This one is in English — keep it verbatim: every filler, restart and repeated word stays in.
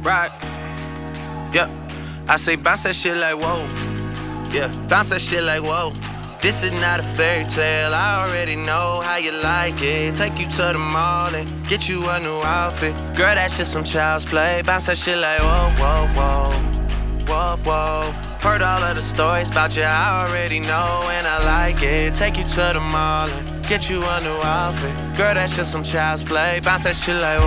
Right. Yeah. I say bounce that shit like whoa. Yeah. Bounce that shit like whoa. This is not a fairy tale, I already know how you like it. Take you to the mall and get you a new outfit. Girl, that shit some child's play. Bounce that shit like whoa, whoa, whoa. Whoa, whoa. Heard all of the stories about you, I already know and I like it. Take you to the mall and get you a new outfit. Girl, that shit some child's play. Bounce that shit like whoa.